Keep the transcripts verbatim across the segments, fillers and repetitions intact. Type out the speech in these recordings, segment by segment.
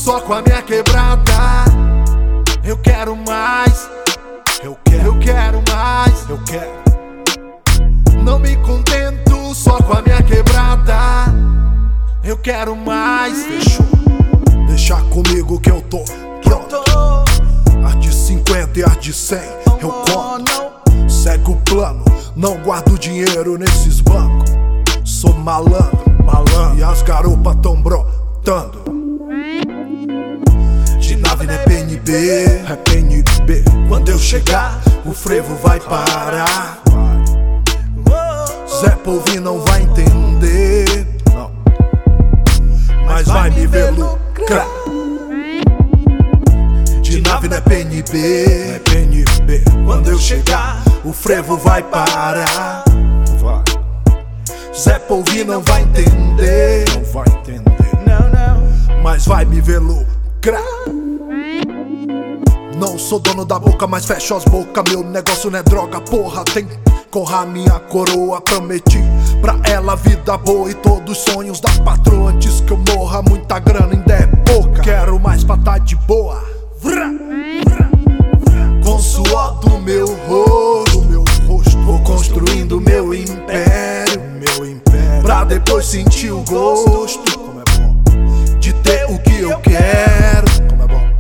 só com a minha quebrada. Eu quero mais, eu quero, eu quero mais, eu quero. Não me contento só com a minha quebrada. Eu quero mais. Fechou. Deixa comigo que eu tô pronto. As de cinquenta e as de cem eu conto. Segue o plano, não guardo dinheiro nesses bancos. Sou malandro, malandro, e as garupas tão brotando. De nave não é P N B, é P N B. Quando eu chegar, o frevo vai parar. Zé Polvinho não vai entender, não, mas vai me ver lucrar. De nave não é P N B, é P N B. Quando eu chegar, o frevo vai parar. Vai. Zé Polvinho não vai entender, não vai entender, não, não, mas vai me ver lucrar. Não sou dono da boca, mas fecho as bocas. Meu negócio não é droga, porra. Tem corra minha coroa. Prometi pra ela vida boa e todos os sonhos da patroa. Antes que eu morra, muita grana ainda é pouca. Quero mais pra tá de boa. Vrá, vrá, vrá. Com suor do meu rosto, meu rosto, vou construindo meu império, meu império, pra depois sentir o gosto. Como é bom de ter o que eu quero. Como é bom.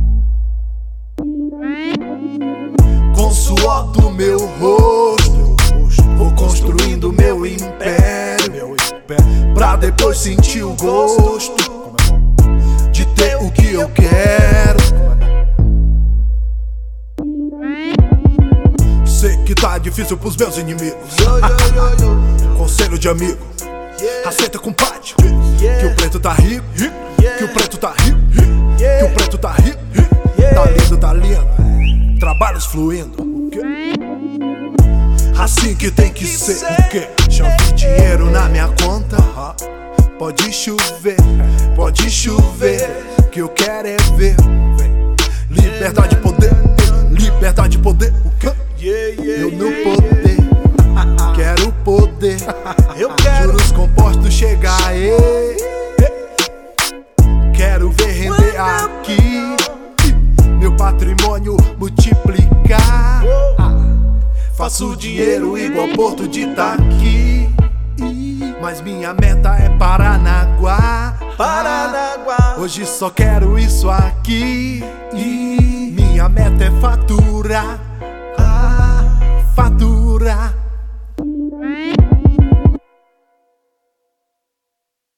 Com suor do meu rosto, vou construindo meu império, meu império, pra depois sentir o gosto. Como é bom de ter o que eu quero. Sei que tá difícil pros meus inimigos. Conselho de amigo, aceita, compadre, que o preto tá rico, que o preto tá rico, que o preto tá rico. Tá lindo, tá lindo, trabalhos fluindo. Assim que tem que ser, o quê? Já vi dinheiro na minha conta. Pode chover, pode chover, que eu quero é ver. Liberdade, poder, liberdade, poder. O quê? Eu no poder, quero poder. Eu quero juros compostos chegar, ei. Quero ver render aqui, meu patrimônio multiplicar. Faço dinheiro igual Porto de Itaqui, mas minha meta é Paranaguá. Paranaguá. Hoje só quero isso aqui. Minha meta é faturar